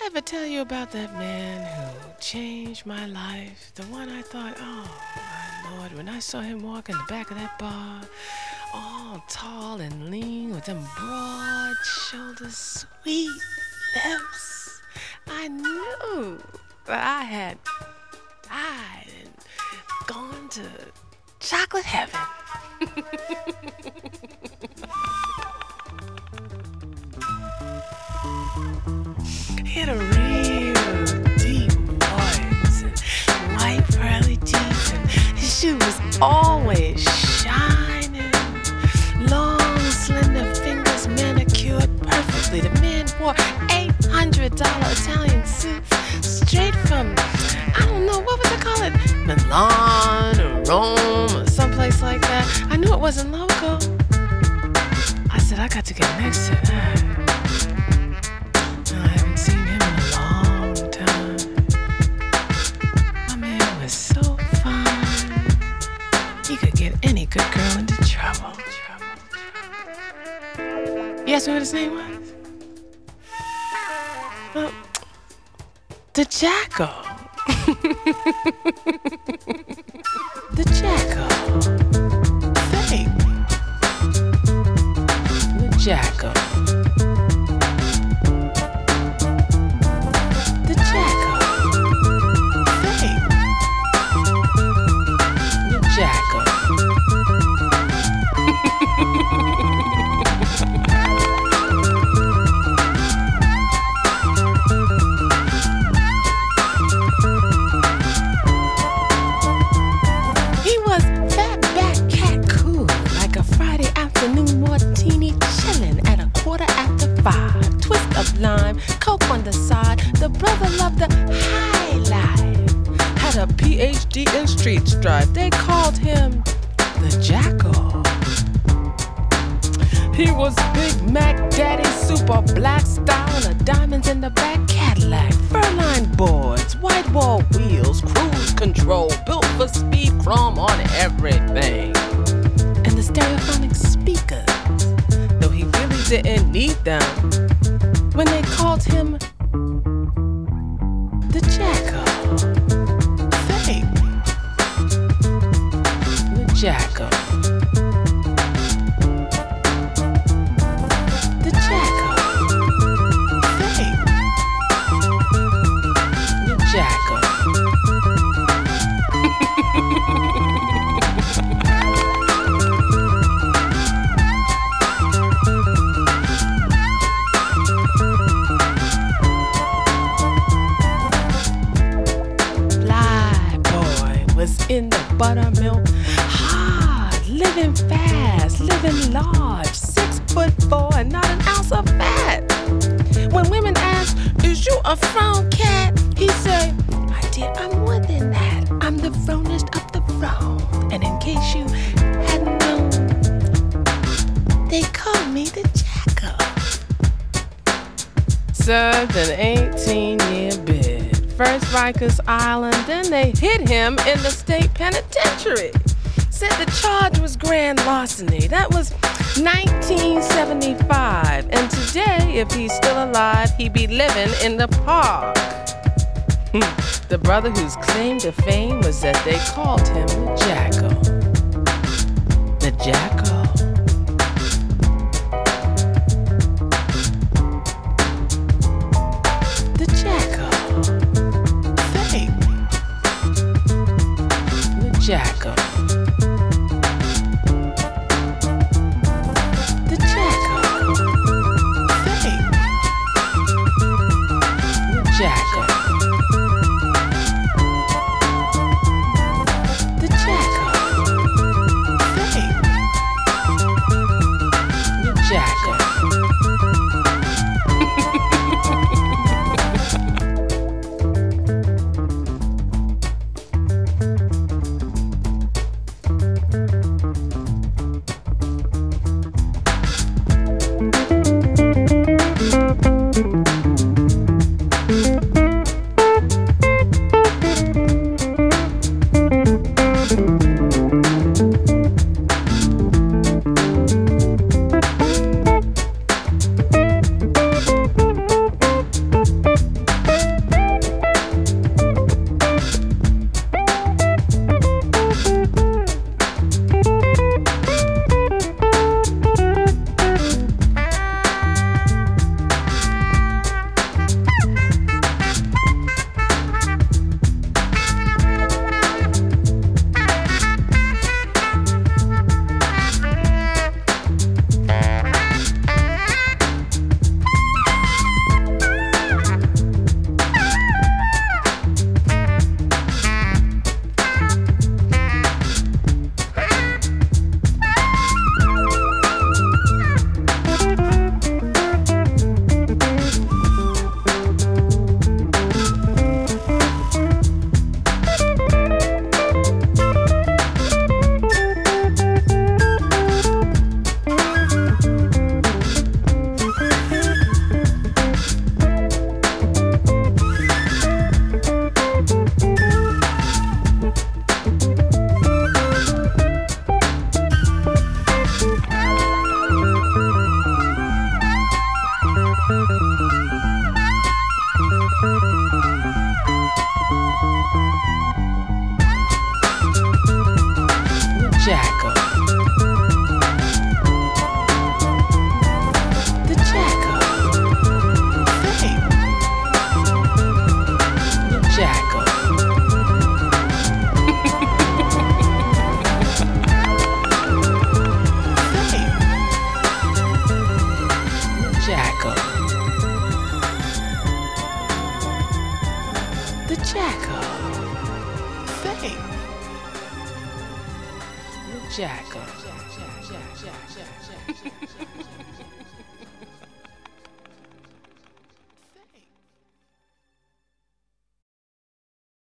ever tell you about that man who changed my life? The one I thought, oh my Lord, when I saw him walk in the back of that bar, all tall and lean with them broad shoulders, sweet lips, I knew that I had died and gone to chocolate heaven. He had a real deep voice and white pearly teeth, and his shoe was always shining. Long, slender fingers manicured perfectly. The man wore $800 Italian suits straight from, I don't know, what would they call it? Milan or Rome or someplace like that. I knew it wasn't local. I said, I got to get next to that. I haven't seen him in a long time. My man was so fine. He could get any good girl into trouble. You asked me what his name was? Well, the Jackal. The Jackal. Say, the Jackal. The Jackal. Say, the Jackal. He was fat back cat cool, like a Friday afternoon martini chillin' at 5:15. Twist of lime, coke on the side. The brother loved the high life. Had a PhD in street strife. They called him the Jackal. He was Big Mac Daddy, super black style, and a diamonds in the back Cadillac. Furline boards, white wall wheels, cruise control, built for speed, chrome on everything. And the stereophonic speakers, though he really didn't need them, when they called him the Jackal. Say, the Jackal. The Jackal. Say, the Jackal. In the buttermilk, hard, living fast, living large, 6'4" and not an ounce of fat. When women ask, is you a frown cat? He say, my dear, I'm more than that. I'm the fronest of the frown. And in case you hadn't known, they call me the Jackal. Served an 18-year bid. First Rikers Island, then they hit him in the state penitentiary. Said the charge was grand larceny. That was 1975. And today, if he's still alive, he'd be living in the park. The brother whose claim to fame was that they called him the Jackal. The Jackal. The Jackal. Jackal. The Jackal. Say, the Jackal. The Jackal. Say, the Jackal. Jacko. Faith. Jacko.